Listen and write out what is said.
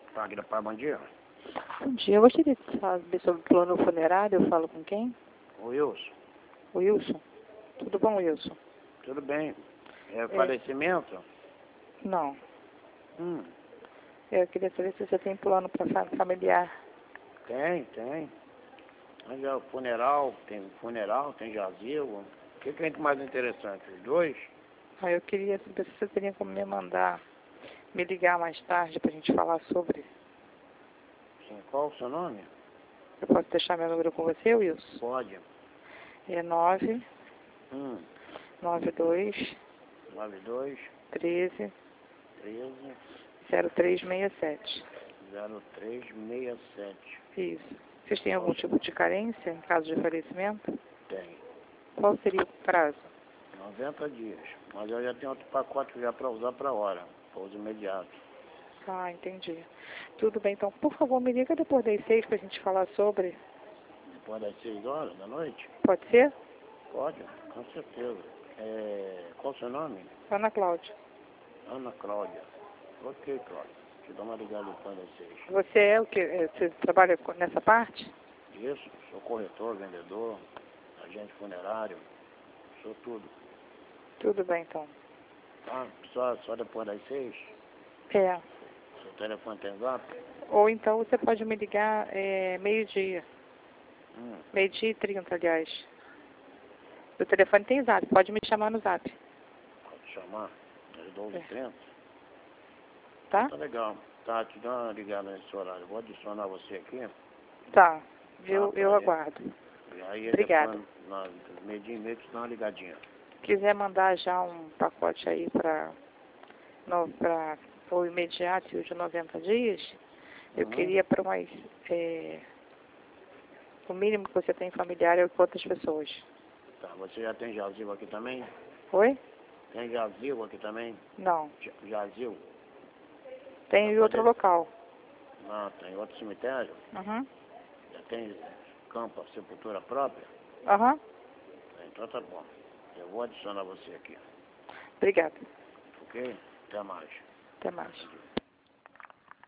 Wagner, pai, bom dia. Bom dia, eu gostaria de saber sobre o plano funerário. Eu falo com quem? O Wilson. O Wilson. Tudo bom, Wilson? Tudo bem. É falecimento? Não. Hum, Eu queria saber se você tem plano para familiar. tem. Mas é o funeral, tem jazigo. O que é mais interessante? Os dois? Aí eu queria saber se você teria como me ligar mais tarde para a gente falar sobre. Sim. Qual o seu nome? Eu posso deixar meu número com você, Wilson? Pode. É 9 Hum, 92 92 13 13 0367. 0367. Isso. Vocês têm algum tipo de carência em caso de falecimento? Tem. Qual seria o prazo? 90 dias. Mas eu já tenho outro pacote já para usar para hora. Para uso imediato. Ah, entendi. Tudo bem, então, por favor, me liga depois das 6 para a gente falar sobre. Depois das 6 horas da noite? Pode ser? Pode, com certeza. Qual o seu nome? Ana Cláudia. Ana Cláudia. Ok, Cláudia. Te dou uma ligada depois das 6. Você é o que? Você trabalha nessa parte? Isso, sou corretor, vendedor, agente funerário, sou tudo. Tudo bem, então. Tá? Só depois das 6? É. Seu telefone tem zap? Ou então você pode me ligar meio-dia. Hum, Meio-dia e 30, aliás. O telefone tem zap, pode me chamar no zap. pode chamar. Às 12h30? Tá? Tá legal. Tá, te dou uma ligada nesse horário. Vou adicionar você aqui. Tá. Tá, Eu aguardo. E aí Obrigada. depois, meio-dia e meio, te dou uma ligadinha. Quiser mandar já um pacote aí para o imediato e o de 90 dias, eu queria para mais... o mínimo que você tem familiar é quantas pessoas? Tá, você já tem jazigo aqui também? Oi? Tem jazigo aqui também? Não. Jazigo? Tem em outro local. Não, tem outro cemitério? Uhum. Já tem campo, sepultura própria? Aham. Então tá bom. Eu vou adicionar você aqui. Obrigada. Ok? Até mais. Até mais.